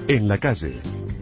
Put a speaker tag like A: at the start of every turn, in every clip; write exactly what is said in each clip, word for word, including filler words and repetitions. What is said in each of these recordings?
A: en la calle.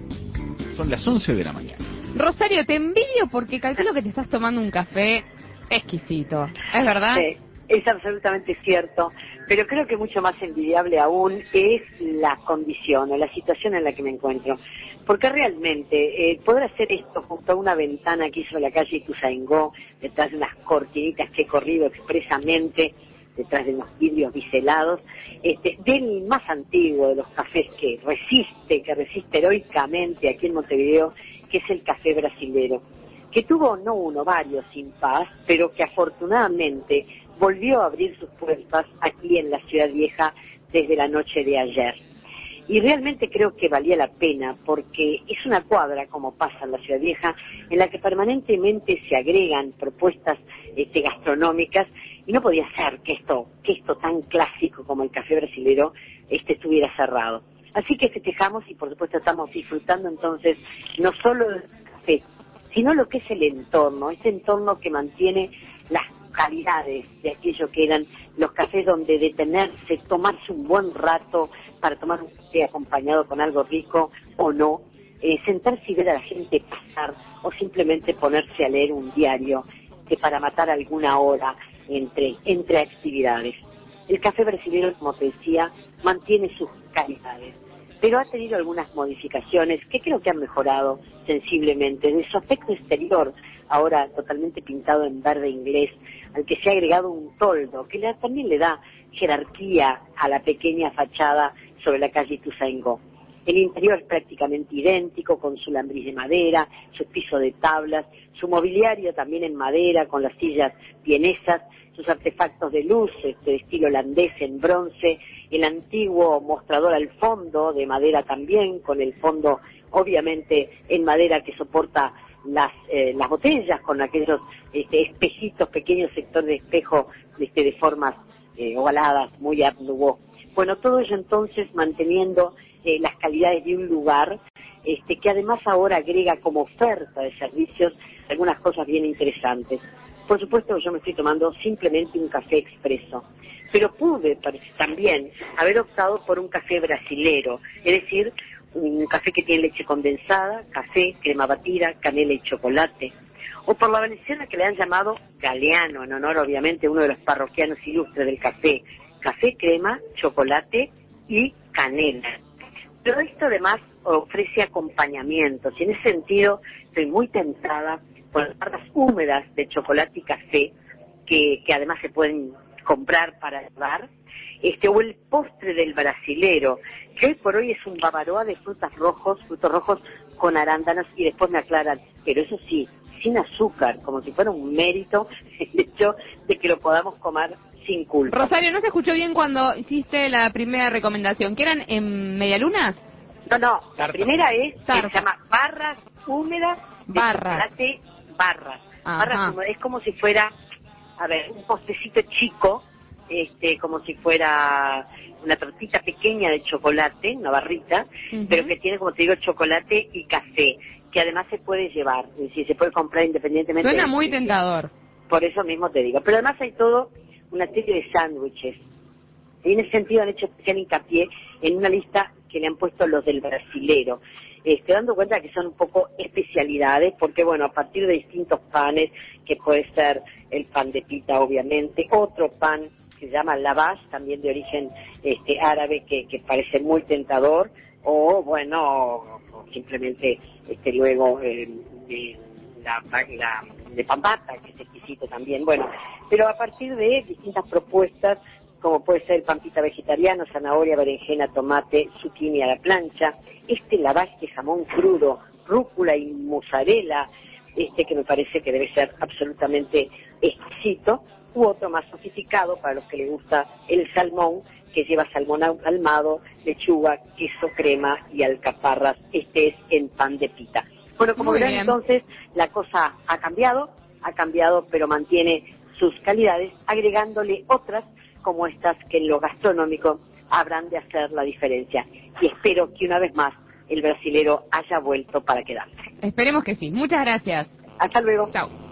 B: Son las once de la mañana.
C: Rosario, te envidio porque calculo que te estás tomando un café exquisito. ¿Es verdad?
D: Sí, es absolutamente cierto, pero creo que mucho más envidiable aún es la condición o la situación en la que me encuentro. Porque realmente eh, poder hacer esto junto a una ventana aquí sobre la calle Ituzaingó, detrás de unas cortinitas que he corrido expresamente, detrás de unos vidrios biselados, este, del más antiguo de los cafés que resiste, que resiste heroicamente aquí en Montevideo, que es el café brasilero, que tuvo no uno, varios impas, pero que afortunadamente volvió a abrir sus puertas aquí en la Ciudad Vieja desde la noche de ayer. Y realmente creo que valía la pena porque es una cuadra, como pasa en la Ciudad Vieja, en la que permanentemente se agregan propuestas este, gastronómicas, y no podía ser que esto, que esto tan clásico como el café brasilero este, estuviera cerrado. Así que festejamos y por supuesto estamos disfrutando entonces no solo del café, sino lo que es el entorno, ese entorno que mantiene las calidades de aquello que eran los cafés donde detenerse, tomarse un buen rato para tomar un café acompañado con algo rico o no, eh, sentarse y ver a la gente pasar o simplemente ponerse a leer un diario que para matar alguna hora entre, entre actividades. El café brasileño, como te decía, mantiene sus calidades, pero ha tenido algunas modificaciones que creo que han mejorado sensiblemente. De su aspecto exterior, ahora totalmente pintado en verde inglés, al que se ha agregado un toldo, que le, también le da jerarquía a la pequeña fachada sobre la calle Ituzaingó. El interior es prácticamente idéntico, con su lambriz de madera, su piso de tablas, su mobiliario también en madera, con las sillas vienesas, sus artefactos de luz, este, de estilo holandés en bronce, el antiguo mostrador al fondo, de madera también, con el fondo obviamente en madera que soporta las eh, las botellas, con aquellos este, espejitos, pequeños sectores de espejo este, de formas eh, ovaladas, muy art nouveau. Bueno, todo ello entonces manteniendo eh, las calidades de un lugar, este, que además ahora agrega como oferta de servicios algunas cosas bien interesantes. Por supuesto, yo me estoy tomando simplemente un café expreso, pero pude también haber optado por un café brasilero, es decir, un café que tiene leche condensada, café, crema batida, canela y chocolate, o por la venezolana que le han llamado Galeano, en honor obviamente a uno de los parroquianos ilustres del café, café, crema, chocolate y canela. Pero esto además ofrece acompañamientos, y en ese sentido estoy muy tentada por las barras húmedas de chocolate y café, que, que además se pueden comprar para llevar, este, o el postre del brasilero, que hoy por hoy es un bavaroa de frutas rojos, frutos rojos con arándanos, y después me aclaran, pero eso sí, sin azúcar, como si fuera un mérito el hecho de que lo podamos comer sin culpa.
C: Rosario, ¿no se escuchó bien cuando hiciste la primera recomendación? ¿Que eran en medialunas?
D: No, no, la primera es, que se llama barras húmedas de
C: barras.
D: chocolate, barras. Ajá. Barras húmedas, es como si fuera, a ver, un postecito chico, este, como si fuera una tortita pequeña de chocolate, una barrita, uh-huh. pero que tiene, como te digo, chocolate y café, que además se puede llevar, es decir, se puede comprar independientemente.
C: Suena muy tentador.
D: Por eso mismo te digo. Pero además hay todo una serie de sándwiches. Y en ese sentido han hecho especial hincapié en una lista que le han puesto los del brasilero, este, dando cuenta que son un poco especialidades, porque bueno, a partir de distintos panes, que puede ser el pan de pita obviamente, otro pan que se llama lavash, también de origen este, árabe, que, que parece muy tentador, o bueno, o simplemente este, luego eh, de, la, la, de pambata, que es exquisito también, bueno, pero a partir de distintas propuestas, como puede ser pampita vegetariano, zanahoria, berenjena, tomate, zucchini a la plancha, este lavash de jamón crudo, rúcula y mozzarella, este que me parece que debe ser absolutamente exquisito, u otro más sofisticado para los que les gusta el salmón, que lleva salmón ahumado, lechuga, queso, crema y alcaparras. Este es en pan de pita. Bueno, como verán, entonces la cosa ha cambiado, ha cambiado, pero mantiene sus calidades, agregándole otras como estas que en lo gastronómico habrán de hacer la diferencia. Y espero que una vez más el brasilero haya vuelto para quedarse.
C: Esperemos que sí. Muchas gracias.
D: Hasta luego.
C: Chao.